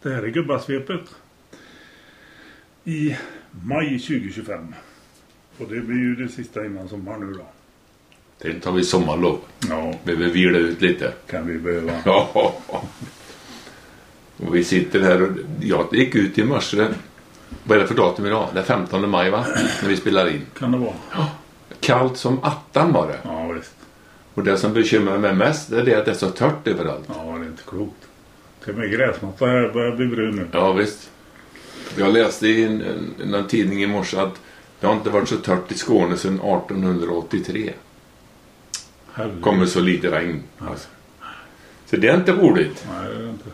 Det här är Gubbasvepet i maj 2025. Och det blir ju det sista innan sommar nu då. Det tar vi sommarlov. Ja. Behöver vila ut lite. Kan vi behöva. Ja. Och vi sitter här och jag gick ut i morse. Vad är det för datum idag? Det är 15 maj va? När vi spelar in. Kan det vara? Ja. Kallt som attan var det. Ja visst. Och det som bekymrar mig mest är det att det är så tört överallt. Ja det är inte klokt. Till och med gräsmatta här börjar bli brun nu. Ja visst. Jag läste i en tidning i morse att det har inte varit så tört i Skåne sedan 1883. Herregud. Kommer så lite regn. Alltså. Så det är inte roligt. Nej det är det inte.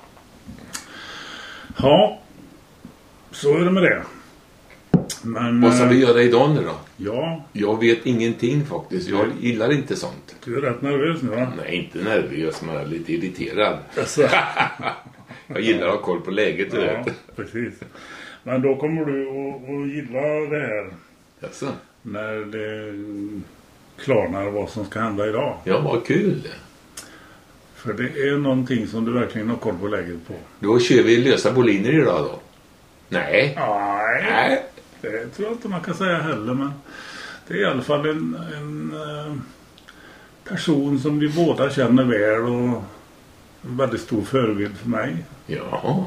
Ja. Så är det med det. Men, vad ska vi göra idag nu då? Ja. Jag vet ingenting faktiskt. Jag gillar inte sånt. Du är rätt nervös nu va? Nej, inte nervös, men jag är lite irriterad. Alltså. Jag gillar att ha koll på läget, du vet. Precis. Men då kommer du att gilla det här. Jaså? När det klarnar vad som ska hända idag. Ja, vad kul. För det är någonting som du verkligen har koll på läget på. Då kör vi lösa boliner idag då? Nej. Nej. Det tror jag inte man kan säga heller. Men det är i alla fall en person som vi båda känner väl. Och en väldigt stor förebild för mig. Ja.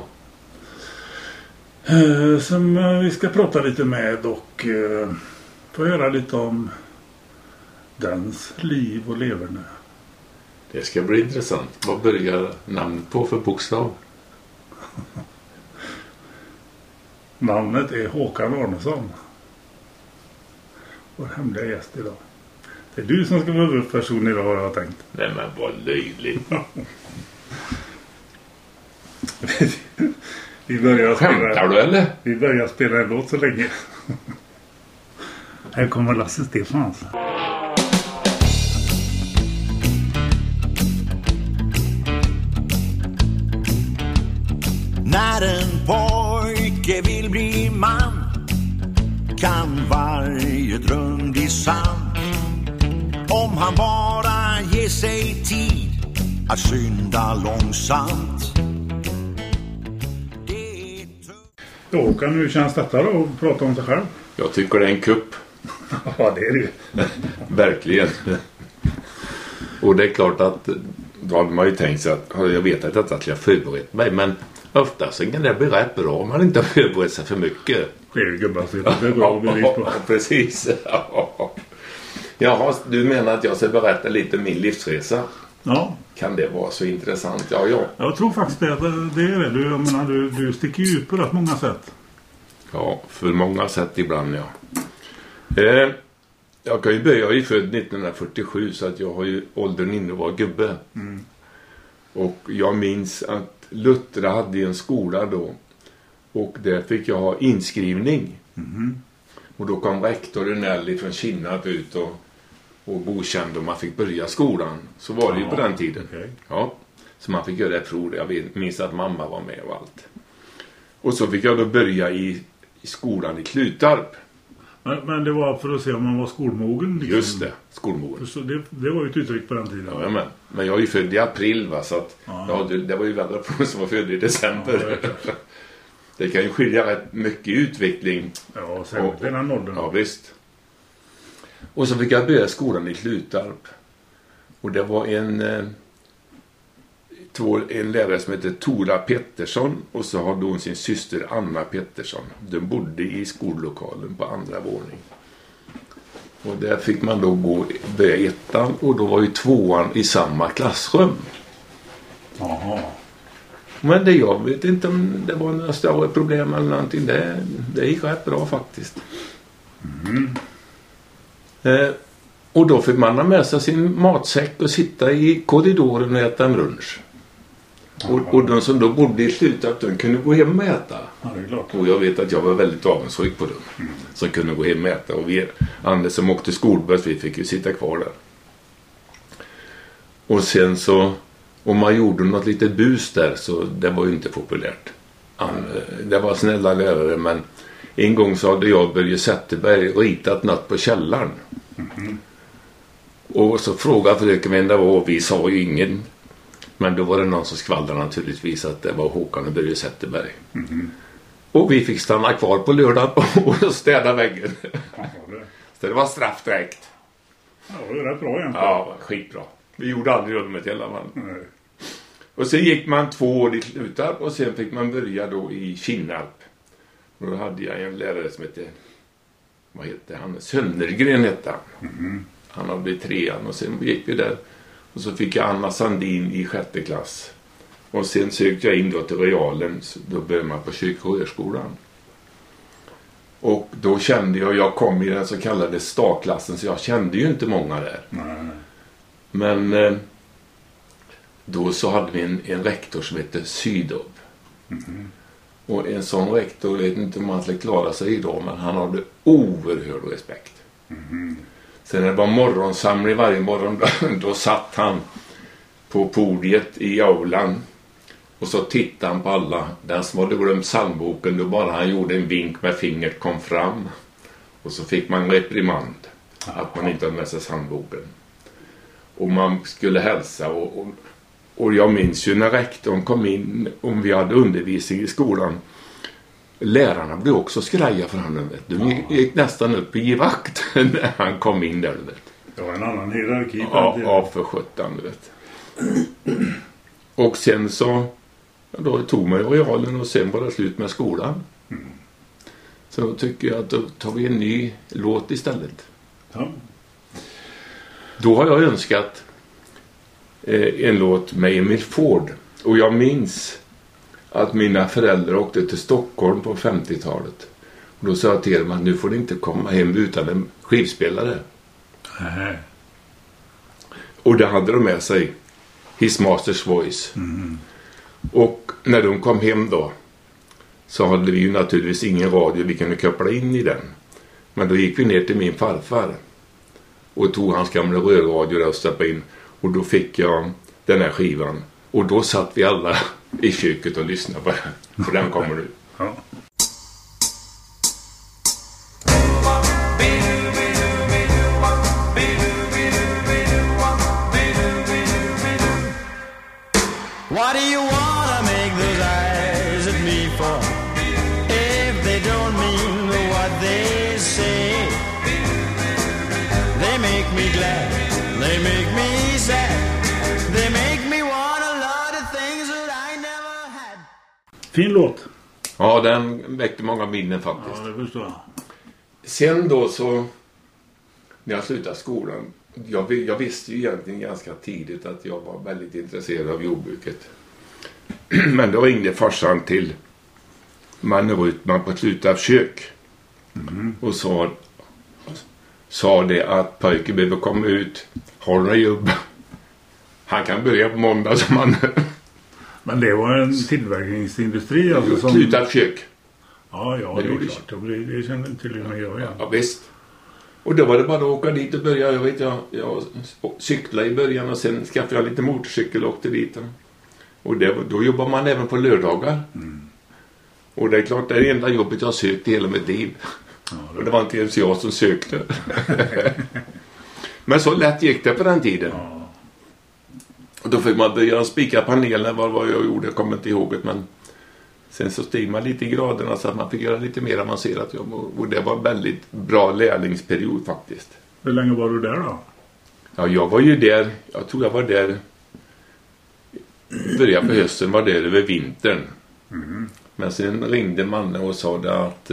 Som vi ska prata lite med och få höra lite om dens liv och leverne. Det ska bli intressant. Vad börjar namnet på för bokstav? Namnet är Håkan Arnesson. Vår hemliga gäst idag. Det är du som ska vara huvudperson idag har jag tänkt. Nej men vad löjligt. Vi börjar skämtar du eller? Vi börjar spela en låt så länge. Här kommer Lasse Stefans. När en pojke vill bli man kan varje dröm bli sann om han bara ger sig tid att skynda långsamt. Håkan, hur känns detta då att prata om sig själv? Jag tycker det är en kupp. Ja, det är det ju. Verkligen. Och det är klart att då hade man ju tänkt sig att jag vet att detta att jag förberett mig, men ofta så kan det bli rätt bra om man inte har förberett sig för mycket. Det är gubbar, så det är bra bevis på. Ja, precis. Jaha, du menar att jag ska berätta lite om min livsresa? Ja. Kan det vara så intressant? Ja. Jag tror faktiskt det är det. Jag menar, du sticker ju ut på rätt många sätt. Ja, för många sätt ibland, ja. Jag kan ju börja, jag är född 1947 så att jag har ju åldern inne att vara gubbe. Mm. Och jag minns att Luttra hade en skola då. Och där fick jag ha inskrivning. Mm. Och då kom rektor Nelly från Kinna ut och godkände om man fick börja skolan. Så var det ju på den tiden. Okay. Ja, så man fick göra det prov. Jag minns att mamma var med och allt. Och så fick jag då börja i skolan i Klutarp. Men det var för att se om man var skolmogen? Liksom. Just det, skolmogen. Så det var ju ett uttryck på den tiden. Ja, men jag är ju född i april va, så att det var ju vända på som var född i december. Ja, det kan ju skilja rätt mycket i utveckling. Ja, särskilt den här nådden. Ja, visst. Och så fick jag börja skolan i Klutarp. Och det var en lärare som heter Tora Pettersson och så hade hon sin syster Anna Pettersson. De bodde i skollokalen på andra våning. Och där fick man då börja ettan och då var ju tvåan i samma klassrum. Jaha. Men jag vet inte om det var några större problem eller någonting. Det gick rätt bra faktiskt. Mm. Och då fick man ha med sig sin matsäck och sitta i korridoren och äta en lunch. Och de som då bodde i slutet att de kunde gå hem och äta. Ja, det är klart. Och jag vet att jag var väldigt avundsjuk på dem. Mm. Som kunde gå hem och äta. Och vi andra som åkte skolbuss, vi fick ju sitta kvar där. Och sen så, om man gjorde något litet bus där så det var ju inte populärt. Det var snälla lärare, men en gång så hade jag Börje Zetterberg ritat något på källaren. Mm. Och så frågade fröken vem det var och vi sa ju ingen. Men då var det någon som skvallrade naturligtvis att det var Håkan och Börje Zetterberg. Och vi fick stanna kvar på lördagen och städa väggen. Så det var straff direkt. Ja, det är rätt bra egentligen. Ja, skitbra. Vi gjorde aldrig rummet i alla fall. Nej. Och sen gick man 2 år i Slutarp och sen fick man börja då i Kinnarp. Och då hade jag en lärare som hette, vad hette han? Söndergren hette han. Han hade blivit 3:an och sen gick vi där. Och så fick jag Anna Sandin i 6:e klass. Och sen sökte jag in då till Realen, då började man på kyrkohögskolan. Och då kände jag kom i den så kallade startklassen så jag kände ju inte många där. Nej. Men då så hade vi en rektor som hette Sydov. Och en sån rektor, vet inte om han skulle klara sig idag, men han hade oerhörd respekt. Sen när det var morgonsamling varje morgon, då satt han på podiet i aulan. Och så tittade han på alla. Den som hade glömt psalmboken, då bara han gjorde en vink med fingret kom fram. Och så fick man reprimand att man inte hade med sig psalmboken. Och man skulle hälsa. Och jag minns ju när rektorn kom in, om vi hade undervisning i skolan. Lärarna blev också skraja för honom. De gick nästan upp i vakt när han kom in där. Det var en annan hierarki. Ja, för 17, vet. Och sen så då tog man Realen och sen var det slut med skolan. Så då tycker jag att då tar vi en ny låt istället. Ja. Då har jag önskat en låt med Emil Ford. Och jag minns att mina föräldrar åkte till Stockholm på 50-talet. Och då sa jag till dem att nu får de inte komma hem utan en skivspelare. Nej. Och det hade de med sig. His Master's Voice. Och när de kom hem då så hade vi ju naturligtvis ingen radio vi kunde koppla in i den. Men då gick vi ner till min farfar och tog hans gamla rörradio och stoppade in. Och då fick jag den här skivan. Och då satt vi alla i köket och lyssnade på den. För den kommer nu. Ja. What do you wanna make those eyes at me for? If they don't mean what they say. They make me glad, they make me sad. They make me want a lot of things that I never had. Fin låt. Ja, den väckte många minnen faktiskt. Ja, det förstår jag. Sen då så när jag slutade skolan, jag visste ju egentligen ganska tidigt att jag var väldigt intresserad av jordbruket. Men då ringde farsan till Mannen Rutman på Slutarps kök och sa det att pojken behöver komma ut, har några jobb. Han kan börja på måndag som han. Men det var en tillverkningsindustri alltså som... Slutarps kök. Ja, det är klart. Det kände till och med jag igen. Ja, visst. Och då var det bara att åka dit och börja. Jag cyklade i början och sen skaffade jag lite motorcykel och åkte dit. Och då jobbar man även på lördagar. Och det är klart, det är det enda jobbet jag sökte i hela mitt liv. Ja, och det var inte ens jag som sökte. Men så lätt gick det på den tiden. Ja. Och då fick man börja spika panelen, vad jag gjorde, jag kommer inte ihåg det, men sen så steg man lite i graderna så att man fick göra lite mer avancerat jobb. Och det var en väldigt bra lärlingsperiod faktiskt. Hur länge var du där då? Ja, jag var ju där, jag tror jag var där, började på hösten, var där över vintern. Men sen ringde mannen och sa det att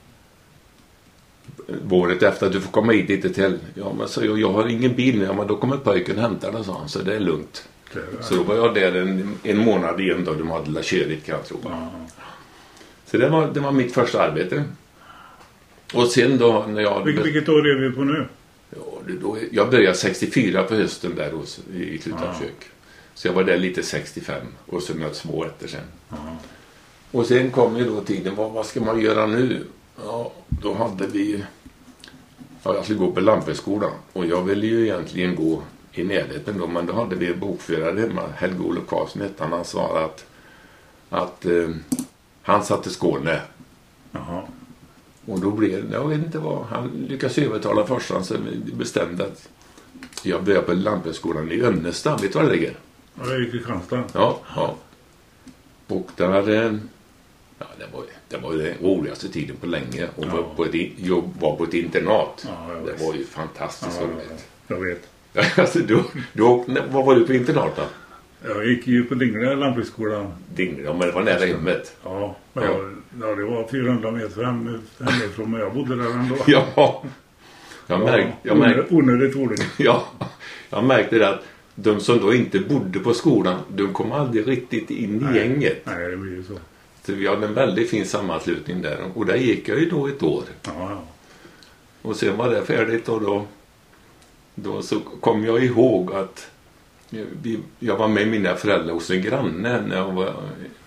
våret efter att du får komma hit lite till. Ja, men så jag har ingen bil nu. Ja, men då kommer pojken och hämtar den, sa han, så det är lugnt. Så då var jag där en månad igen då de hade körigt, kan jag tro. Så det var mitt första arbete. Och sen då när jag... Vilket år är vi på nu? Ja, jag började 64 på hösten där i Slutarps kök. Så jag var där lite 65 och så möts 2 efter sen. Och sen kom ju då tiden, vad ska man göra nu? Ja, då hade vi... Ja, jag skulle gå på Lantbruksskolan. Och jag ville ju egentligen gå i närheten då, men då hade vi en bokförare hemma, Helge-Olof Karlsson hette han svarade att han satt i Skåne. Jaha. Och då blev det, jag vet inte vad, han lyckades övertala farsan så vi bestämde att jag började på Lantbruksskolan i Önnestad, vet du vad det ligger? Ja, jag gick i Kristianstad. Ja. Och där hade... Ja, det var den roligaste tiden på länge. Och var på ett internat. Ja, det var ju fantastiskt roligt. Jag vet. Alltså, vad var du på internat då? Jag gick ju på Dingle lantbruksskolan. Dingle, men det var nära hemmet. Ja, det var 400 meter hemifrån, men jag bodde där ändå. Ja. Jag märkte onödigt roligt. Ja, jag märkte det att de som då inte bodde på skolan, de kom aldrig riktigt in i gänget. Nej, det blir ju så. Så vi hade en väldigt fin sammanslutning där. Och där gick jag ju då ett år. Ja. Och sen var det färdigt och då så kom jag ihåg att jag var med mina föräldrar hos en granne när jag var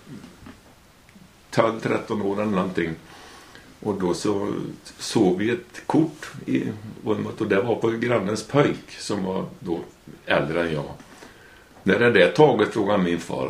12-13 år eller någonting. Och då så såg vi ett kort i rummet och det var på grannens pojk som var då äldre än jag. När det där taget frågade min far,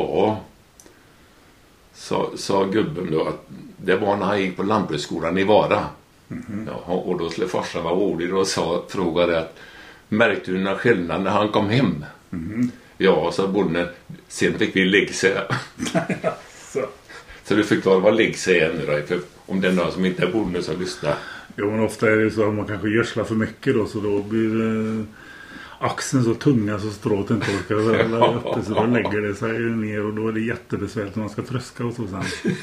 sa gubben då att det var när han gick på lantbruksskolan i Vara. Ja, och då skulle farsan vara rolig och frågade att märkte du någon skillnad när han kom hem? Ja, sa bonden. Sen fick vi läggsäga. Så du förklarar vad läggsäga är nu då? För om det är någon som inte är bonden som lyssnar. Jo, men ofta är det så att man kanske gödslar för mycket då, så då blir axeln så tunga så strået inte orkar välla uppe, så då lägger det sig ner och då är det jättebesvärligt när man ska tröska och så sen.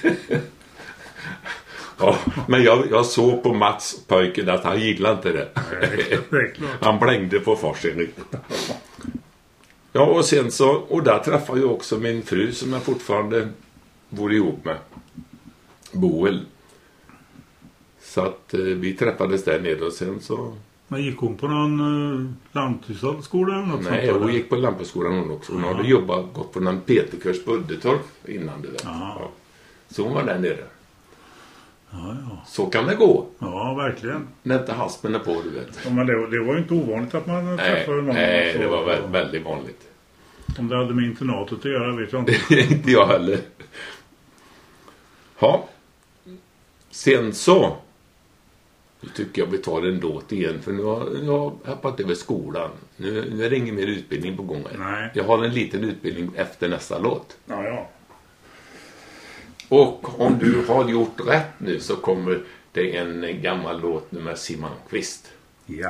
Ja, men jag såg på Mats pojken att han gillade inte det. Nej, det är klart. Han blängde på farsen riktigt. Ja, och sen så, och där träffade jag också min fru som jag fortfarande bor ihop med. Boel. Så att vi träffades där nere och sen så... Men gick hon på någon lanthushållsskola eller något? Nej, hon gick på lanthushållsskolan hon också. Hon hade gått på någon PT-kurs på Uddetorp innan det där. Ja. Så hon var där nere. Ja. Så kan det gå. Ja, verkligen. När inte haspen är på, du vet. Ja, men det var ju inte ovanligt att man träffade någon. Nej, så, det var väldigt vanligt. Om det hade med internatet att göra vet jag inte. Inte jag heller. Ja. Sen så tycker jag vi tar en låt igen. För nu har jag hoppat över skolan. Nu är det ingen mer utbildning på gång. Nej. Jag har en liten utbildning efter nästa låt. Ja. Och om du har gjort rätt nu så kommer det en gammal låt med Simon Kvist. Ja.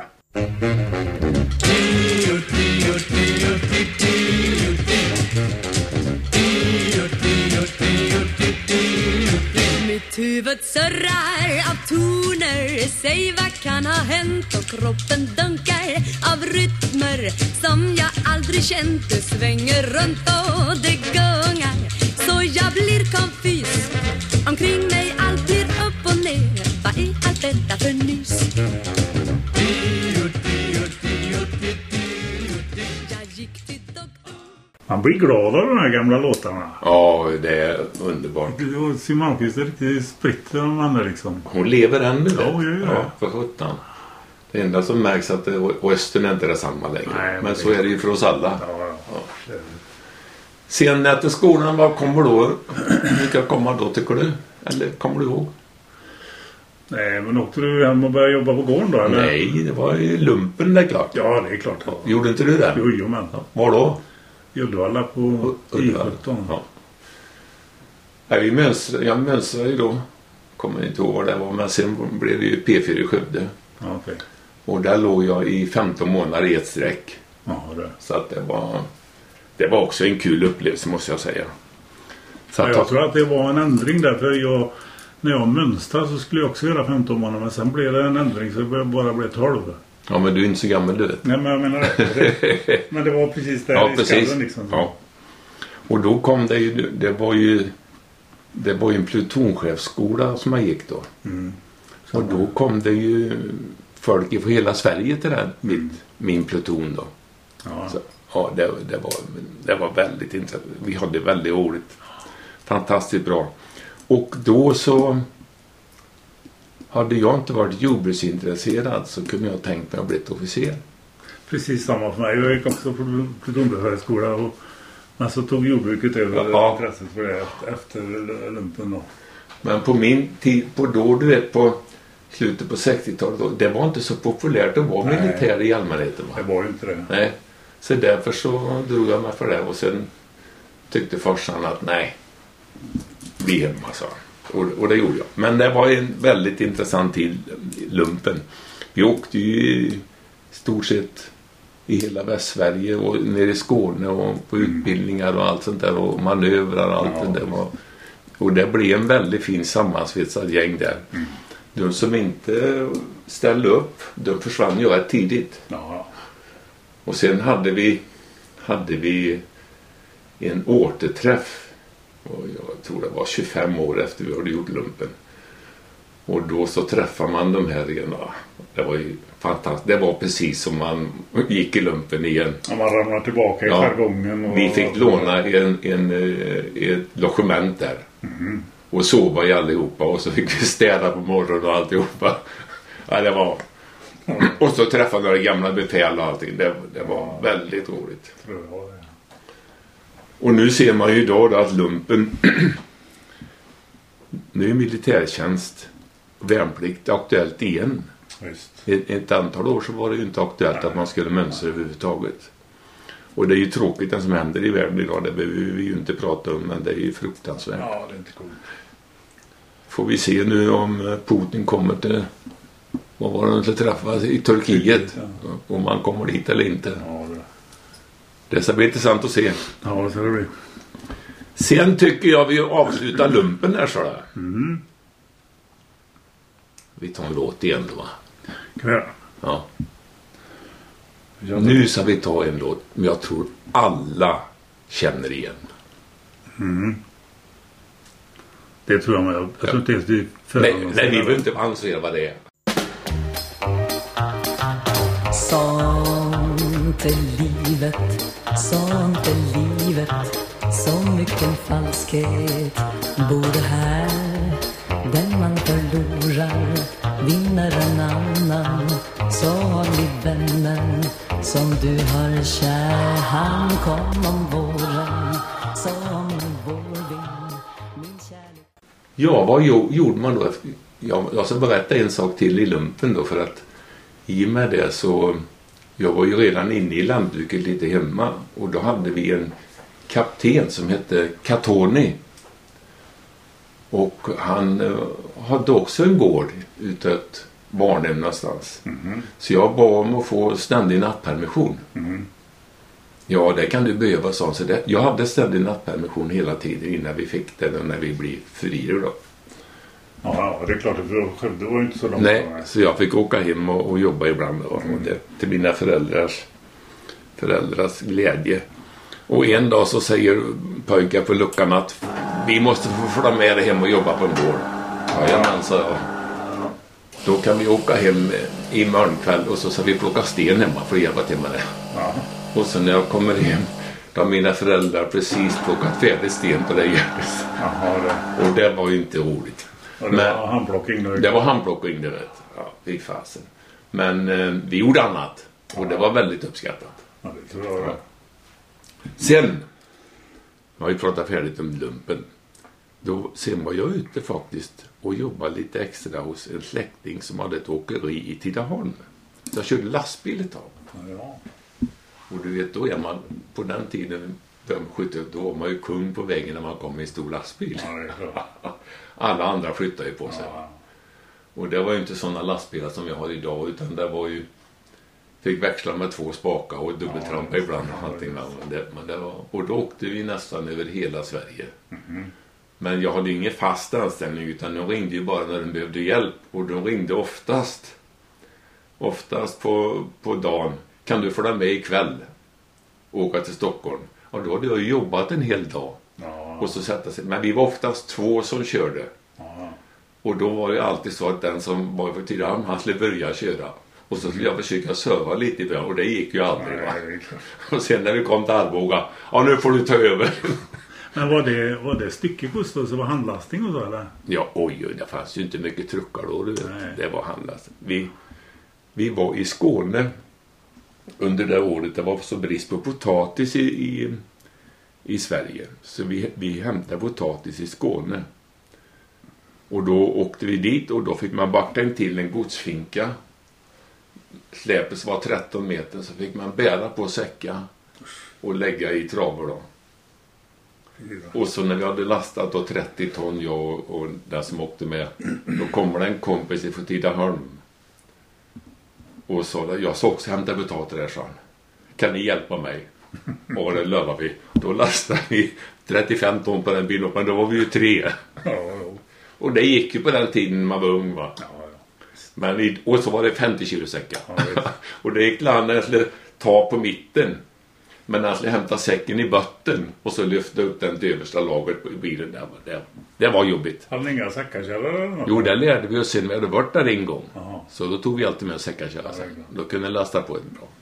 Mitt huvud surrar av toner. Säg vad kan ha hänt och kroppen dunkar av rytmer som jag aldrig känt. Det svänger runt och det gungar. Så jag blir konfys. Omkring mig allt blir upp och ner. Vad är allt detta för nys? Jag gick till doktorn. Man blir glad av de här gamla låtarna. Ja, det är underbart. Simon Kvist är riktigt spritt de andra liksom. Hon lever ännu. Ja, ja, för 17. Det enda som märks att Östern är inte detsamma längre. Nej, men så är det ju för oss alla. Ja. Sen efter skolan, vad kommer då? Vilka kommer då tycker du? Eller kommer du ihåg? Nej, men åkte du hem och började jobba på gården då? Eller? Nej, det var ju lumpen där klart. Ja, det är klart. Ja. Gjorde inte du det? Jo, men. Var då? I Uddevalla på I17. Ja. Nej, jag mönstrade ju då. Kommer inte ihåg vad det var. Men sen blev det ju P4 i Skövde. Ja, okay. Och där låg jag i 15 månader i ett streck. Ja, det. Så att det var också en kul upplevelse måste jag säga. Så ja, jag tror att det var en ändring där. För när jag mönstrade så skulle jag också göra 15 månader. Men sen blev det en ändring så det bara blev 12. Ja, men du är inte så gammal du vet. Nej, men jag menar det. Men det var precis där ja, i precis. skallen liksom. Ja. Och då kom det ju, det var ju en plutonchefsskola som jag gick då. Och då kom det ju folk från hela Sverige till min pluton då. Ja. Så, ja, det var väldigt intressant. Vi hade väldigt roligt. Fantastiskt bra. Och då så hade jag inte varit jordbruksintresserad så kunde jag tänkt mig att bli ett officer. Precis samma för mig. Jag gick också på plutonbefälsskola men så tog jordbruket över intresset för det efter lumpen då. Men på min tid, du vet på slutet på 60-talet, det var inte så populärt att vara militär i allmänheten. Va? Det var ju inte det. Nej. Så därför så drog jag mig för det. Och sen tyckte farsan att nej, bli hemma, sa han. Och det gjorde jag. Men det var en väldigt intressant tid, lumpen. Vi åkte ju i stort sett i hela Västsverige och nere i Skåne och på utbildningar och allt sånt där och manövrar och allt det där var. Och det blev en väldigt fin sammansvetsad gäng där. De som inte ställde upp, de försvann ju rätt tidigt. Ja. Och sen hade vi en återträff. Och jag tror det var 25 år efter vi hade gjort lumpen. Och då så träffar man de här igen. Det var ju fantastiskt. Det var precis som man gick i lumpen igen. Ja, man ramlar tillbaka i jargongen. Och vi fick låna ett logement där. Och sova i allihopa. Och så fick vi städa på morgonen och alltihopa. Ja, det var... Och så träffade några gamla befäl och allting. Det var väldigt roligt. Tror jag det. Och nu ser man ju idag då att lumpen... nu är militärtjänst, värnplikt aktuellt igen. Just. Ett antal år så var det ju inte aktuellt att man skulle mönstra överhuvudtaget. Och det är ju tråkigt det som händer i världen idag. Det behöver vi ju inte prata om, men det är ju fruktansvärt. Ja, det är inte coolt. Får vi se nu om Putin kommer till... Vad var det att träffa i Turkiet? Om man kommer dit eller inte. Ja, det ska bli intressant att se. Ja, det ska det bli. Sen tycker jag vi avslutar lumpen där, så där. Vi tar en låt igen då, va? Kan vi göra? Ja. Nu ska vi ta en låt men jag tror alla känner igen. Det tror jag med. Jag tror inte ens det är nej, vi behöver inte ansvara vad det är. Sånt är livet, så mycket falskhet både här. Den man förlorar vinner en annan. Så har vi vännen som du har kär. Han kom om våren som en vårvind. Min kärlek. Ja, vad gjorde man då? Jag ska berätta en sak till i lumpen då, för att i och med det så... Jag var ju redan inne i lantbruket lite hemma och då hade vi en kapten som hette Catoni. Och han hade också en gård utåt Barnhem någonstans. Så jag bad om att få ständig nattpermission. Ja, det kan du behöva, så det. Jag hade ständig nattpermission hela tiden innan vi fick det när vi blev friare då. Ja, det är klart att det var inte så långt. Nej, så jag fick åka hem och jobba ibland då, och det, till mina föräldrars glädje. Och en dag så säger pojkar på luckan att vi måste få följa med dig hem och jobba på en gård. Jajamän, sa jag. Då kan vi åka hem i morgonkväll och så ska vi plocka sten hemma för att hjälpa till med det. Ja. Och så när jag kommer hem då har mina föräldrar precis plockat färdigt sten på det hjälpes. Och det var ju inte roligt. Och det var handplockning då? Det var handplockning, det vet. Ja, fy fasen. Men vi gjorde annat. Och det var väldigt uppskattat. Ja, det tror jag. Ja. Sen har vi pratat färdigt om lumpen. Sen var jag ute faktiskt och jobbade lite extra hos en släkting som hade ett åkeri i Tidaholm. Så jag körde lastbil ett tag. Ja. Och du vet, då är man på den tiden, då var man ju kung på vägen när man kom i en stor lastbil. Ja, det är klart. Alla andra flyttar ju på sig. Ja. Och det var ju inte sådana lastbilar som jag har idag, utan det var ju, fick växla med 2 spakar och dubbeltrampa ibland och allting. Men det var, och då åkte vi nästan över hela Sverige. Men jag hade ingen fast anställning, utan de ringde ju bara när de behövde hjälp. Och de ringde oftast på dagen. Kan du följa med ikväll och åka till Stockholm? Och då hade jag jobbat en hel dag. Ja. Och så sätta sig. Men vi var oftast 2 som körde. Ja. Och då var det alltid så att den som var för tidigare, han skulle börja köra. Och så skulle jag försöka söva lite i början. Och det gick ju aldrig, va? Och sen när vi kom till Arboga, ja, nu får du ta över. Men var det styckegods då, så var handlastning och så, eller? Ja, oj, det fanns ju inte mycket truckar då, du vet. Nej. Det var handlastning. Vi var i Skåne under det året. Det var så brist på potatis i Sverige. Så vi hämtade potatis i Skåne. Och då åkte vi dit och då fick man backa in till en godsfinka släpet var 13 meter så fick man bära på säckar och lägga i travar då. Och så när vi hade lastat då 30 ton, jag och den som åkte med, då kommer det en kompis ifrån Tidaholm och sa, jag ska också hämta betalt där, sa han. Kan ni hjälpa mig? Och det lövar vi. Då lastade vi 35 ton på den bilen, men då var vi ju 3. Och det gick ju på den tiden man var ung, va? Men och så var det 50 kilo säckar. Och det gick land när jag skulle ta på mitten. Men när jag skulle hämta säcken i botten och så lyfta upp den till översta lagret på bilen. Det var jobbigt. Hade ni inga säckarkällare eller något? Jo, det lärde vi oss sen. Vi hade varit där en gång. Så då tog vi alltid med säckarkällare. Då kunde lasta på den bra.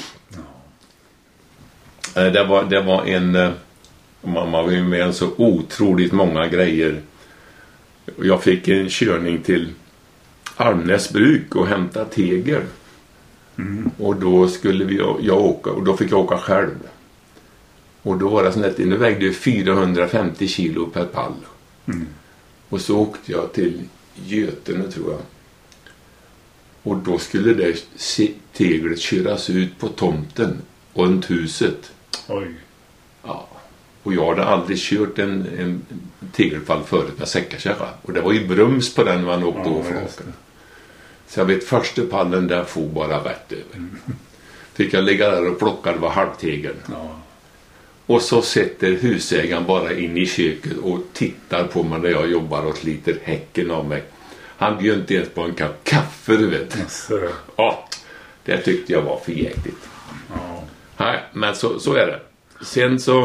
Det var en... Mamma var ju med en så otroligt många grejer. Jag fick en körning till Almnäs bruk och hämta tegel. Och då skulle jag åka, och då fick jag åka själv. Och då var det sånt att det vägde 450 kilo per pall. Och så åkte jag till Götene, tror jag. Och då skulle det teglet köras ut på tomten och en huset. Oj. Ja. Och jag hade aldrig kört en tegelpall förut med säckarkärra. Och det var ju brums på den man åkte och frågade. Så jag vet, första pallen där får bara rätt över. Fick jag ligga där och plocka, det var halvtegel. Och så sätter husägaren bara in i köket och tittar på mig när jag jobbar och sliter häcken av mig. Han bjöd inte ens på en kopp kaffe, du vet. Ja, det tyckte jag var för jäkligt. Nej, men så är det. Sen så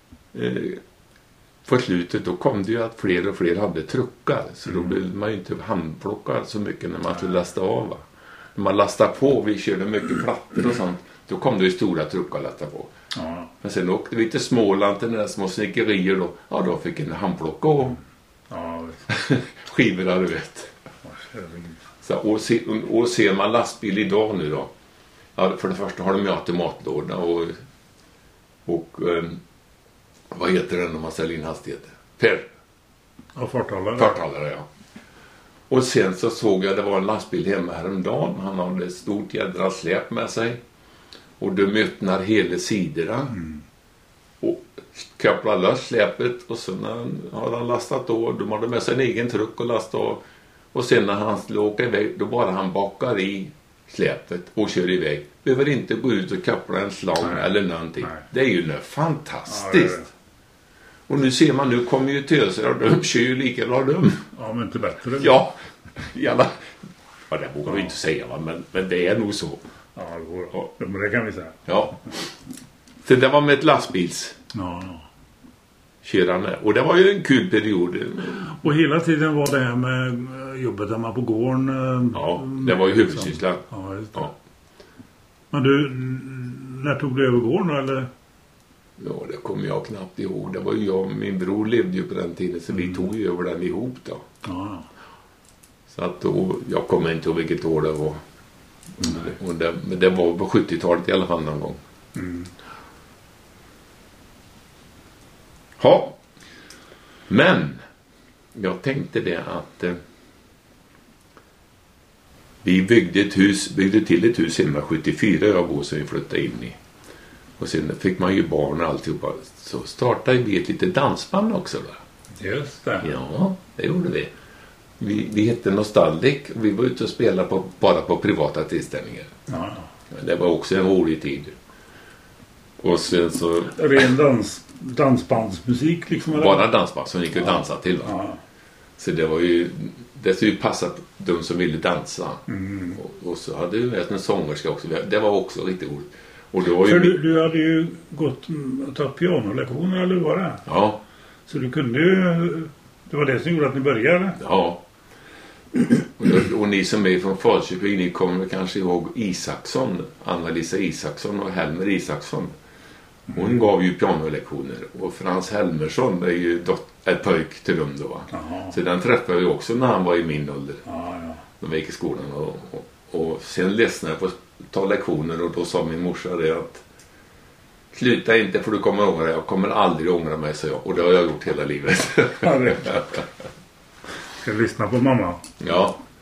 på slutet då kom det ju att fler och fler hade truckar. Så då blev man ju inte handplockad så mycket när man skulle lasta av, va? När man lastade på, vi körde mycket plattor och sånt, då kom det ju stora truckar att lasta på. Men sen åkte vi till Småland till några små snickerier då. Ja, då fick en handplocka och skivor där, du vet. Så, och ser man lastbil idag nu då. Ja, för det första har de ju automatlåda och vad heter den när man ställer in hastigheter? Farthållare, ja. Och sen så såg jag, det var en lastbil hemma häromdagen. Han hade ett stort jädra släp med sig. Och de öppnar hela sidorna. Och kopplar lös släpet. Och sen har han lastat då. De hade med sig en egen truck och lastat av. Och sen när han skulle åka iväg, då bara han bakar i släpet och kör iväg. Behöver inte gå ut och koppla en slang eller någonting. Det är ju fantastiskt. Och nu ser man, nu kommer ju töser och de kör ju lika bra de. Ja, men inte bättre. Ja, gärna. Ja, det vågar vi inte säga, va? Men det är nog så. Ja, men det kan vi säga. Ja. Så det var med ett lastbils. Körande. Och det var ju en kul period. Och hela tiden var det här med jobbet hemma på gården. Ja, det var ju huvudsysslan. Ja, just det. Ja. Men du, när tog du över gården då, eller? Ja, det kommer jag knappt ihåg. Det var ju jag och min bror levde ju på den tiden, så vi tog ju över den ihop då. Så att då, jag kommer inte ihåg vilket år det var. Men det var på 70-talet i alla fall någon gång. Ja. Men jag tänkte det att vi byggde till ett hus hemma 74, jag och så vi flyttade in i. Och sen fick man ju barn och alltihopa. Så startade vi ett litet dansband också där. Just det. Ja, det gjorde vi. Vi hette Nostalgic och vi var ute och spelade bara på privata tillställningar. Det var också en rolig tid. Och sen så... Ren dansbandsmusik liksom? Eller? Bara dansband som gick och dansa till, va? Så det var ju... Det skulle ju passa de som ville dansa. Och så hade vi med en sångerska också. Det var också riktigt roligt. Och då var ju... För du hade ju gått och tagit pianolektioner, eller vad det? Ja. Så du kunde ju... Det var det som gjorde att ni började? Ja. Och ni som är från Falköping, ni kommer kanske ihåg Isaksson, Anna-Lisa Isaksson och Helmer Isaksson. Hon gav ju pianolektioner. Och Frans Helmersson är ju ett pojk till dem då, va? Så den träffade vi också när han var i min ålder. När vi gick i skolan. Och sen ledsnade jag på att ta lektioner, och då sa min morsa det att sluta inte, för du kommer ångra dig. Jag kommer aldrig ångra mig, så jag. Och det har jag gjort hela livet. Ska lyssna på mamma. Ja.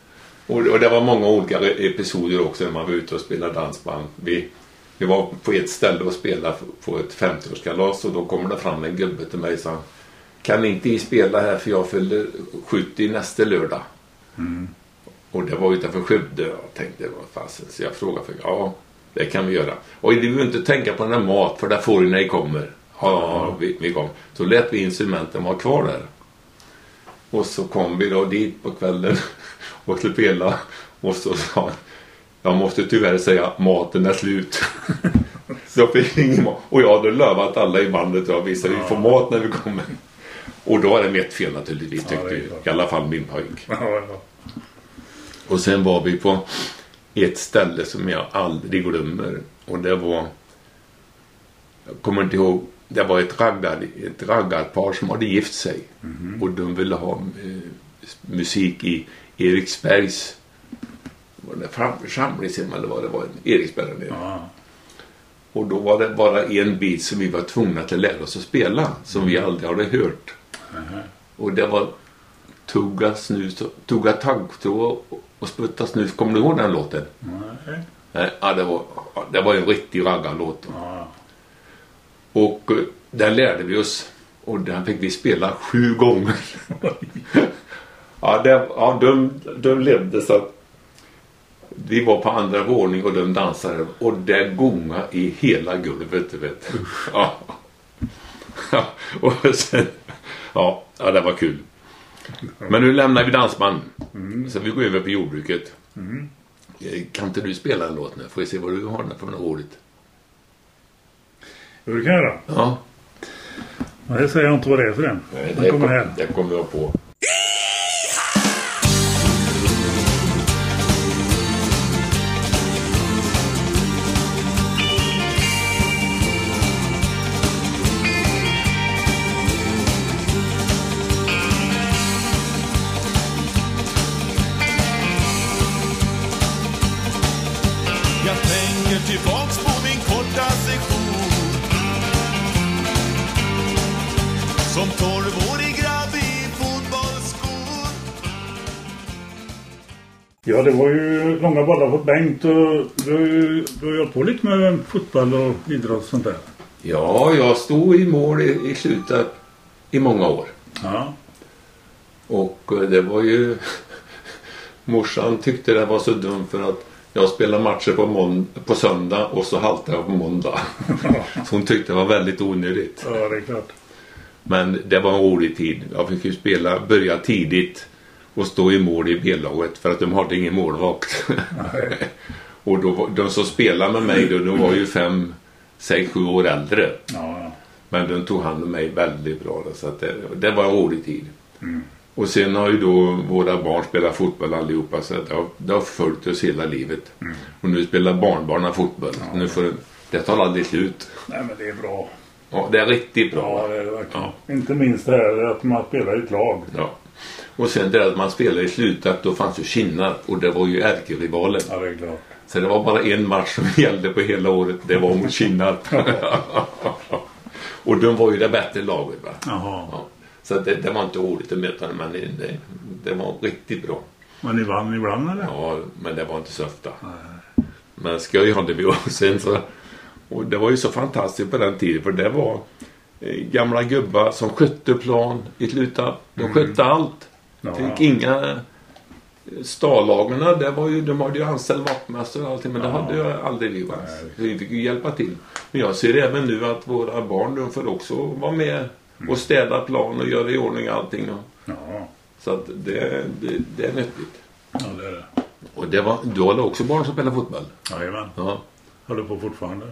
Och det var många olika episoder också när man var ute och spelade dansband. Vi var på ett ställe och spelade på ett 50-årskalas och då kommer det fram en gubbe till mig och sa: kan inte ni spela här för jag fyller 70 nästa lördag? Och det var utanför Skövde. Jag tänkte, vad fasen? Så jag frågade för ja, det kan vi göra. Och det vill inte tänka på den här mat för där får ni när ni kommer. Ja, vi kom. Så lät vi instrumenten vara kvar där. Och så kom vi då dit på kvällen och skulle spela. Och så sa han: jag måste tyvärr säga maten är slut. Så jag fick ingen mat. Och jag hade lövat alla i bandet och visade vi får mat när vi kommer. Och då var det mitt fel naturligtvis, tyckte i alla fall min pojk. Och sen var vi på ett ställe som jag aldrig glömmer. Och det var, jag kommer inte ihåg, det var ett raggarpar som hade gift sig. Och de ville ha musik i Eriksbergs, var det församlingshem eller vad det var, Eriksberg där. Och då var det bara en bit som vi var tvungna att lära oss att spela, som vi aldrig hade hört. Och det var tugga snus, tugga taggtråd och sputta snus. Kommer du ihåg den låten? Nej, det var en riktig raggarlåt. Och där lärde vi oss, och den fick vi spela 7 gånger. De levde så att vi var på andra våning och de dansade och det gunga i hela golvet, vet. Och sen det var kul. Men nu lämnar vi dansband. Så vi går över på jordbruket. Kan inte du spela en låt nu? Får vi se vad du har där för något roligt. Hur kan jag då? Ja. Men det säger jag inte vad det är för den. Nej, det kommer jag på. Ja, det var ju långa bollar på bänk och du har hållit på lite med fotboll och idrott och sånt där. Ja, jag stod i mål i slutet i många år. Ja. Och det var ju... Morsan tyckte det var så dumt för att jag spelade matcher på söndag och så haltade jag på måndag. Så hon tyckte det var väldigt onödigt. Ja, det är klart. Men det var en rolig tid. Jag fick ju börja tidigt och stå i mål i B-laget för att de hade ingen målvakt. Och då, de som spelade med mig då var ju 5, 6, 7 år äldre. Ja. Men de tog hand om mig väldigt bra. Så att det var en rolig tid. Och sen har ju då våra barn spelat fotboll allihopa, så det har följt oss hela livet. Och nu spelar barnbarnen fotboll. Ja. Nu det tar aldrig slut. Nej, men det är bra. Ja, det är riktigt bra. Ja, det är det verkligen. Ja. Inte minst det här att man spelar i ett lag. Ja. Och sen det att man spelade i slutet, då fanns ju Kinna och det var ju ärkerivalen. Ja, det är klart. Så det var bara en match som gällde på hela året. Det var mot Kinna. Och de var ju det bättre laget, va? Jaha. Ja. Så det var inte roligt att möta dem, men det var riktigt bra. Men ni vann ibland, eller? Ja, men det var inte så ofta. Nej. Men skoj hade vi också sen så. Och det var ju så fantastiskt på den tiden, för det var gamla gubbar som skötte plan i slutet. De skötte allt. Ja. Fick inga stallagarna, de hade ju anställd vaktmästare och allting, men det hade ju aldrig vi. Vi fick ju hjälpa till. Men jag ser även nu att våra barn, de får också vara med och städa plan och göra i ordning allting. Ja. Så att det är nyttigt. Ja, det är det. Och du hade också barn som spelar fotboll? Jajamän. Ja. Håller på fortfarande.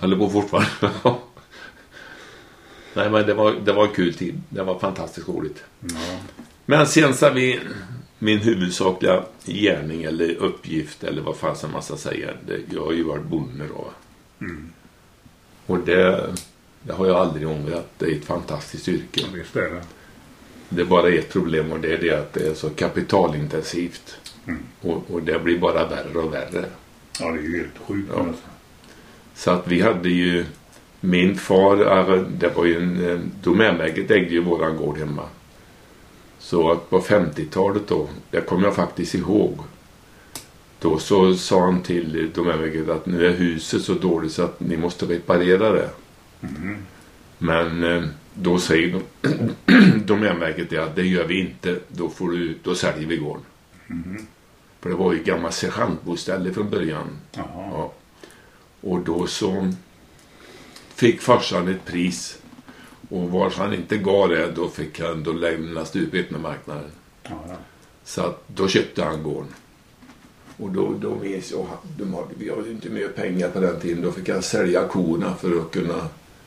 Nej, men det var en kul tid. Det var fantastiskt roligt. Ja. Men sen så vi min huvudsakliga gärning eller uppgift eller vad fan som man ska säga. Jag har ju varit bonde då. Och det har jag aldrig ångrat. Det är ett fantastiskt yrke. Ja, visst är det. Det är bara ett problem, och det är det att det är så kapitalintensivt. Och det blir bara värre och värre. Ja, det är ju helt sjukt. Ja. Så att vi hade ju, min far, det var ju en domänverket ägde ju våran gård hemma. Så att på 50-talet då, det kommer jag faktiskt ihåg. då så sa han till Domänverket att nu är huset så dåligt så att ni måste reparera det. Men då säger Domänverket att det gör vi inte. Då säljer vi gården. För det var ju gammal sergeantboställe från början. Ja. Och då så fick farsan ett pris. Och var han inte gav det, då lämnas det ut på öppna marknaden. Så att då köpte han gården. Och då minns jag, vi hade inte mer pengar på den tiden. Då fick han sälja korna för att kunna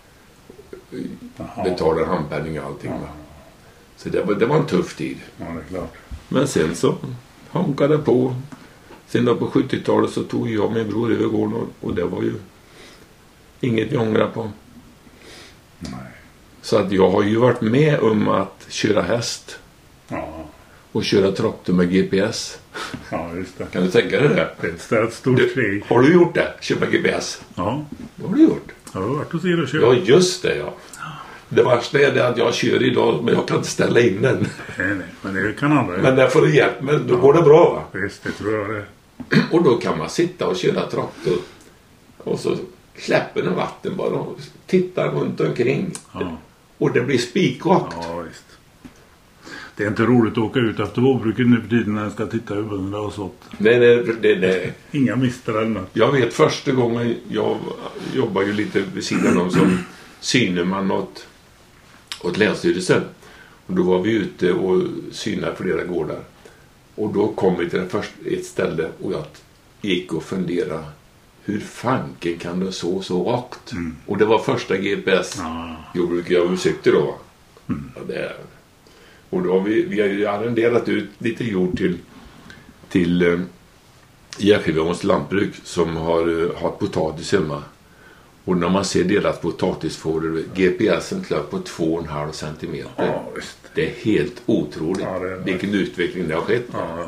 betala handpenning och allting. Så det var en tuff tid. Ja, det är klart. Men sen så hankade på. Sen då på 70-talet så tog jag och min bror över gården och det var ju inget jag ångrar på. Nej. Så att jag har ju varit med om att köra häst. Ja. Och köra traktor med GPS. Ja, just det. Kan du tänka dig det? Det är ett stort krig. Har du gjort det? Köpa GPS? Ja. Det har du gjort. Jag har varit hos er och kört. Ja, just det, ja. Det värsta är det att jag kör idag, men jag kan inte ställa in den. Nej, men det kan andra. Men där får du hjälp, men då går det bra, va? Visst, det tror jag det. Och då kan man sitta och köra traktor. Och så släpper den vatten bara och tittar runt omkring. Ja. Och det blir spikrakt. Ja, visst. Det är inte roligt att åka ut efter vårbruket nu för tiden när jag ska titta hur bönderna och sånt. Nej. Inga mister eller något. Jag vet första gången jag jobbar ju lite vid sidan om som syneman åt Länsstyrelsen. Och då var vi ute och synade flera gårdar. Och då kom vi till ett ställe och jag gick och funderade. Hur fanken kan det så rakt? Och det var första GPS-jordbruket jag besökte då. Ja, och då har vi har ju arrenderat ut lite jord till Gärsjöholms lantbruk som har potatis hemma. Och när man ser deras potatisfåror, GPSen klart på 2,5 centimeter. Ja, visst. Det är helt otroligt vilken utveckling det har skett. Ja.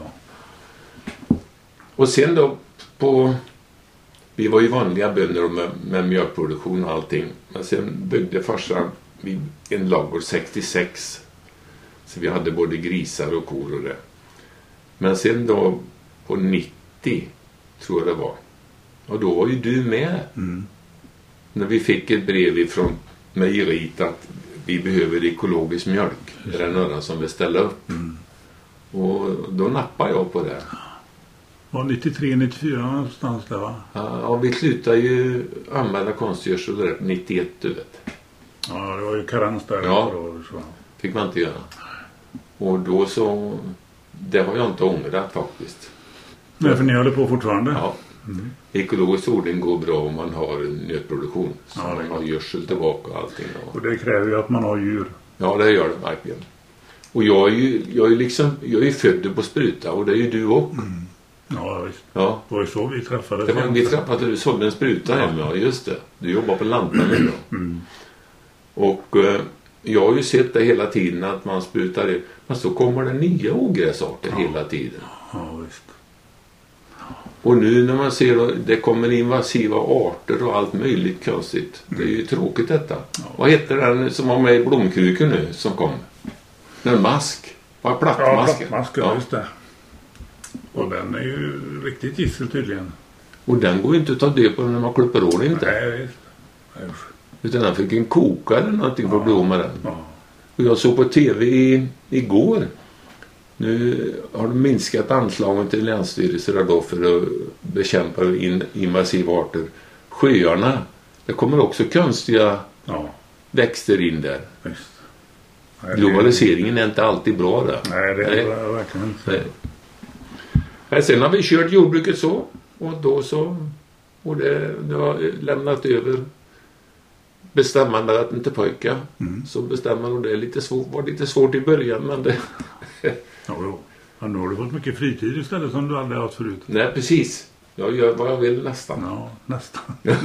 Och sen då vi var ju vanliga bönder med mjölkproduktion och allting. Men sen byggde farsan en ladugård 66. Så vi hade både grisar och kor och det. Men sen då på 90 tror jag det var. Och då var ju du med. När vi fick ett brev ifrån mejeriet att vi behöver ekologisk mjölk. Det är några som vill ställa upp. Och då nappade jag på det. Var 93-94 någonstans där, va? Ja, vi slutade ju använda konstgödsel där 91, du vet. Ja, det var ju karans där. Ja, så. fick man inte göra. Och då så, det har jag inte ångrat faktiskt. Nej, för ni håller på fortfarande? Ja. Ekologisk odling går bra om man har nötproduktion. Så man har gödsel tillbaka och allting. Och det kräver ju att man har djur. Ja, det gör det verkligen. Och jag är ju född på spruta och det är ju du också. Ja, visst. Ja. Det var ju så vi träffades. Vi träffade du sålde en spruta hemma, ja, just det. Du jobbar på lantmännen då. Och jag har ju sett det hela tiden att man sprutar det. Men så kommer det nya ogräsarter hela tiden. Ja, visst. Och nu när man ser att det kommer invasiva arter och allt möjligt konstigt. Det är ju tråkigt detta. Vad heter den som var med i blomkruken nu som kom? En mask. Vad plattmask? Ja, plattmask, just det. Och den är ju riktigt gissel tydligen. Och den går ju inte att ta död på när man klipper år inte. Nej, visst. Utan den fick en koka eller någonting för att bli med den. Ja. Och jag såg på tv igår. Nu har de minskat anslagen till länsstyrelser då för att bekämpa invasiva arter. Sjöarna, det kommer också konstiga växter in där. Visst. Globaliseringen är inte alltid bra där. Nej, det är verkligen inte. Nej. Sen har vi kört jordbruket så. Och då så. Och det har lämnat över bestämmanderätten till pojkar. Så bestämmer de det var lite svårt i början, men det... Ja, nu har du fått mycket fritid istället som du aldrig haft förut. Nej, precis. Jag gör vad jag vill nästan. Ja, nästan.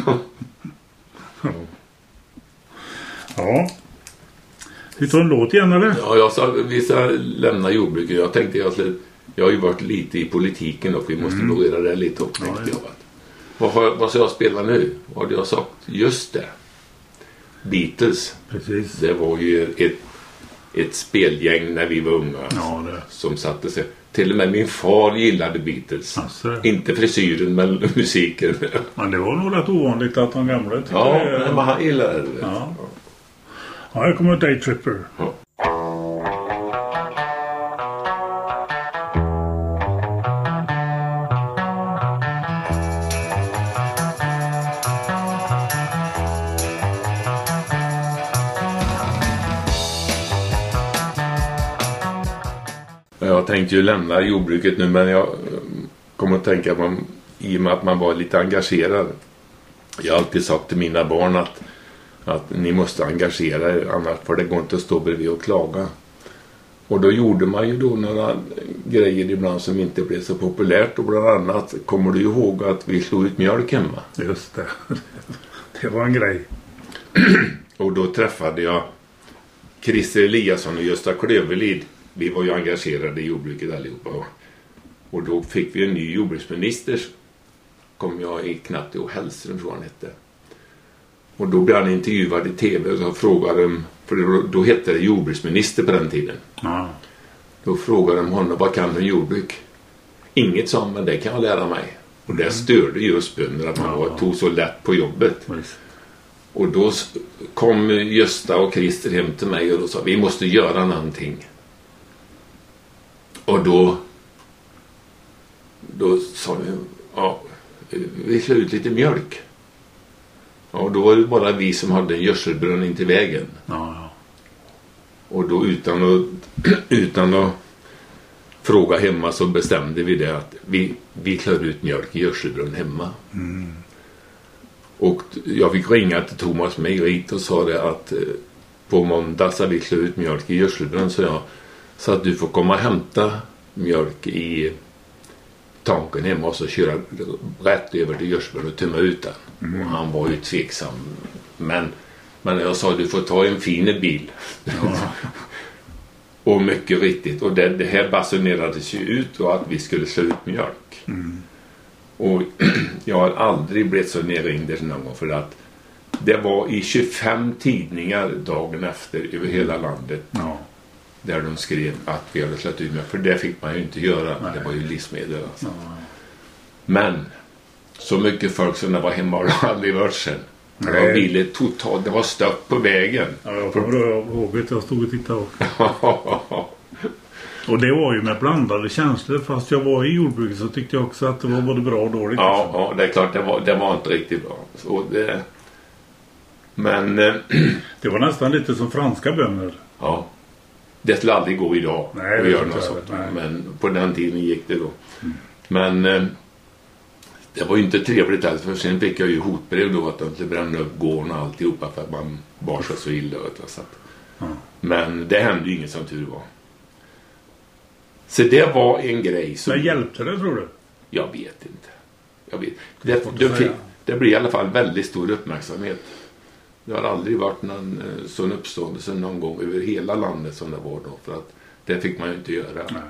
Ja. Vi tar en låt igen, eller? Ja, jag sa vi ska lämna jordbruket. Jag tänkte jag har ju varit lite i politiken och vi måste börja det lite upp. Vad ska jag spela nu? Vad hade jag sagt? Just det. Beatles. Precis. Det var ju ett spelgäng när vi var unga. Ja, det. Som satte sig. Till och med min far gillade Beatles. Alltså. Inte frisyren men musiken. Men det var nog rätt ovanligt att de gamla tyckte Ja, men han gillade det. Ja. Ja, här kommer Day Tripper. Ja. Jag tänkte ju lämna jordbruket nu, men jag kommer att tänka på, i och med att man var lite engagerad. Jag har alltid sagt till mina barn att ni måste engagera er, annars får det går inte att stå bredvid och klaga. Och då gjorde man ju då några grejer ibland som inte blev så populärt, och bland annat kommer du ihåg att vi slog ut mjölk hemma. Just det. Det var en grej. Och då träffade jag Christer Eliasson och Gösta Klöverlid. Vi var ju engagerade i jordbruket allihopa. Och då fick vi en ny jordbruksminister. Kom jag i knappt och Hellström, tror han hette. Och då blev han intervjuad i tv och så frågade de, för då hette det jordbruksminister på den tiden. Ja. Då frågade de honom, vad kan du jordbruk? Inget som, men det kan jag lära mig. Och det störde just bönder att man tog så lätt på jobbet. Och då kom Gösta och Christer hem till mig och då sa, vi måste göra någonting. Och då sa vi, ja, vi slår ut lite mjölk. Ja, och då var det bara vi som hade en gödselbrunn in till vägen. Ja. Och då utan att fråga hemma så bestämde vi det att vi klär ut mjölk i gödselbrunn hemma. Mm. Och jag fick ringa till Thomas Mejrit och sa det att på måndag så vi klär ut mjölk i gödselbrunn, så att du får komma och hämta mjölk i tanken hemma och så köra rätt över till gödselbrunn och tömma ut den. Mm. Och han var ju tveksam. Men jag sa, du får ta en fin bil. Ja. Och mycket riktigt. Och det här basunerades ju ut och att vi skulle slå ut mjölk. Mm. Och jag har aldrig blivit så nerringd någon gång, för att det var i 25 tidningar dagen efter över hela landet. Ja. Där de skrev att vi hade släppt ut mjölk. För det fick man ju inte göra. Nej. Det var ju livsmedel alltså. Ja. Men så mycket folk som det var hemma har aldrig varit sen. Det var bilen totalt, det var stött på vägen. Ja, jag kommer ihåg att jag stod och tittade också. Och det var ju med blandade känslor. Fast jag var i jordbruket så tyckte jag också att det var både bra och dåligt. Ja, det är klart, det var inte riktigt bra. Så men det var nästan lite som franska bönder. Ja. Det skulle aldrig gå idag. Nej, att göra något sånt. Men på den tiden gick det då. Mm. Men det var ju inte trevligt alls, för sen fick jag ju hotbrev då att de skulle bränna upp gården och alltihopa för att man bar sig så illa. Men det hände ju inget som tur var. Så det var en grej som... Men hjälpte det, tror du? Jag vet inte. Det blir i alla fall väldigt stor uppmärksamhet. Det har aldrig varit någon sån uppståndelse någon gång över hela landet som det var då. För att det fick man ju inte göra. Nej.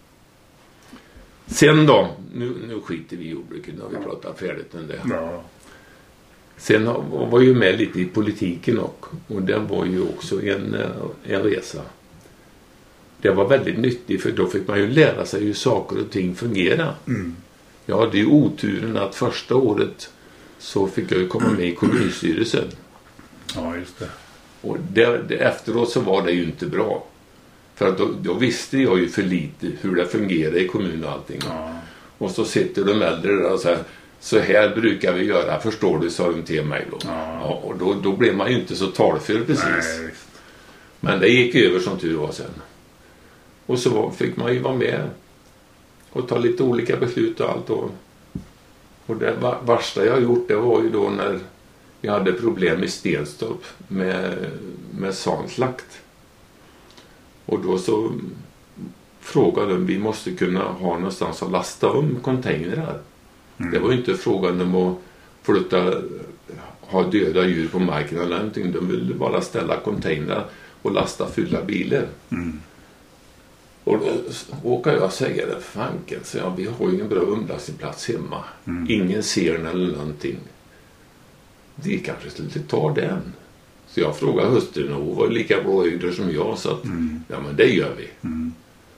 Sen då, nu skiter vi i jordbruket, när vi pratar färdigt om det. Ja. Sen var ju med lite i politiken och den var ju också en resa. Det var väldigt nyttigt, för då fick man ju lära sig hur saker och ting fungerar. Mm. Jag hade ju oturen att första året så fick jag ju komma med i kommunstyrelsen. Ja, just det. Och efteråt så var det ju inte bra. För att då visste jag ju för lite hur det fungerar i kommunen och allting. Ja. Och så sitter de äldre där och säger, så här brukar vi göra, förstår du, sa de till mig då. Ja. Ja, och då blev man ju inte så talför precis. Nej, men det gick över som tur var sen. Och så fick man ju vara med och ta lite olika beslut och allt. Och det värsta jag gjort, det var ju då när jag hade problem i Stenstorp med sanslakt. Och då så frågade de, vi måste kunna ha någonstans att lasta om containrar. Mm. Det var ju inte frågan om att flytta, ha döda djur på marken eller någonting. De ville bara ställa containrar och lasta fylla bilar. Mm. Och då åker jag säga det, fanken, så ja, vi har ju ingen bra umlastningsplats hemma. Mm. Ingen ser den eller någonting. Det kanske skulle ta den. Så jag frågade hustrun och hon var lika bra yder som jag, så att ja, men det gör vi. Mm.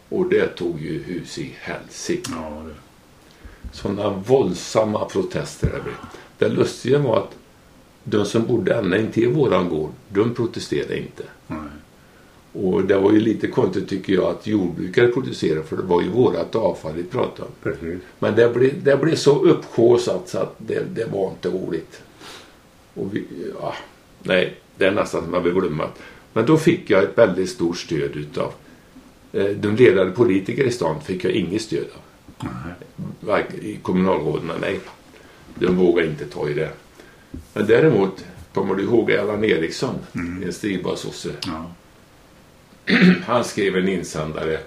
Och det tog ju hus i helsike. Ja, det. Sådana våldsamma protester det blev. Det lustiga var att de som bodde ända in till våran gård, de protesterade inte. Nej. Och det var ju lite konstigt tycker jag att jordbrukare protesterade, för det var ju vårat avfall vi pratade om. Precis. Men det blev så uppkåsat så att det var inte roligt. Och nej, det är nästan som jag vill glömma. Men då fick jag ett väldigt stort stöd utav de ledande politiker i stan fick jag inget stöd av. Varken i kommunalråden, nej. De vågar inte ta i det. Men däremot kommer du ihåg Allan Eriksson, en stridbar sosse. Ja. Han skrev en insändare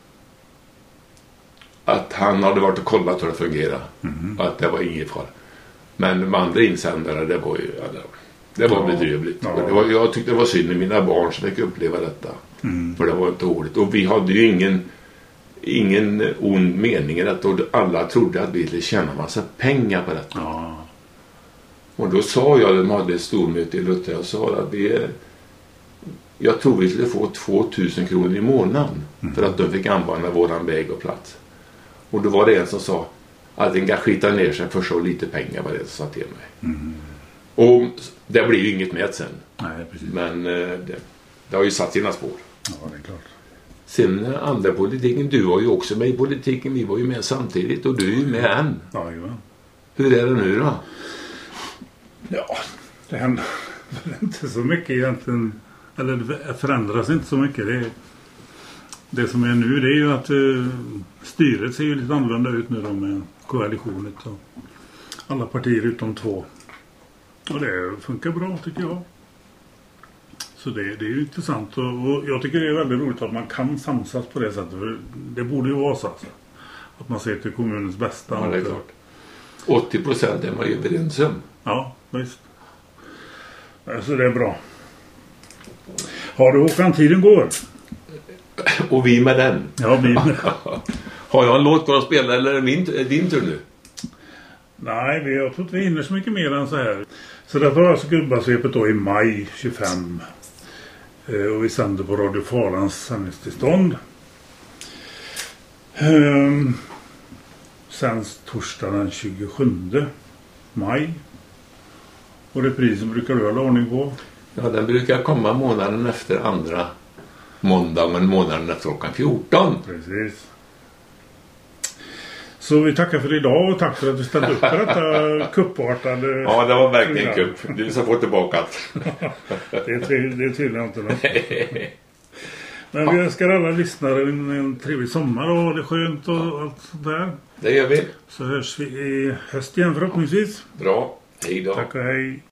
att han hade varit och kollat hur det fungerade. Att det var inget fara. Men de andra insändare, det var ju det var bedrövligt. Ja. Jag tyckte det var synd i mina barn som fick uppleva detta. För det var inte roligt. Och vi hade ju ingen ond mening i detta. Och alla trodde att vi skulle tjäna massa pengar på detta. Ja. Och då sa jag, de hade ett stormöte i Luttra, och sa att jag tror vi skulle få 2000 kronor i månaden för att de fick använda våran väg och plats. Och då var det en som sa att den kan skita ner sig för så lite pengar, var det som sa till mig. Och det blir ju inget med sen. Nej, precis. Men det har ju satt sina spår. Ja, det är klart. Sen andra politiken, du var ju också med i politiken, vi var ju med samtidigt och du är ju med än. Ja, jo. Hur är det nu då? Ja, det händer inte så mycket egentligen. Eller det förändras inte så mycket. Det som är nu, det är ju att styret ser ju lite annorlunda ut nu då med koalitionen och alla partier utom 2. Och det funkar bra tycker jag. Så det är ju intressant och jag tycker det är väldigt roligt att man kan samsas på det sättet. För det borde ju vara så alltså. Att man ser till kommunens bästa. Ja, det är klart. 80% är man ju överens om. Ja, visst. Så det är bra. Har du Håkan, tiden går? Och vi med den. Ja, vi med. Har jag en låt kvar att spela eller är det din tur nu? Nej, jag tror inte vi hinner så mycket mer än så här. Så det var alltså Gubbasvepet då i maj 25. Och vi sänder på Radio Falans sändningstillstånd. Sänds torsdag den 27 maj. Och reprisen brukar du ha ordning på? Ja, den brukar komma månaden efter andra måndagen, månaden efter klockan 14. Precis. Så vi tackar för idag och tack för att du ställde upp på detta kuppartade. Ja, det var verkligen kupp. Du ska få tillbaka. Det är tydligen inte något. Men vi önskar alla lyssnare en trevlig sommar och ha det skönt och allt sånt där. Det gör vi. Så hörs vi i höst igen förhoppningsvis. Bra. Hej då. Tack och hej.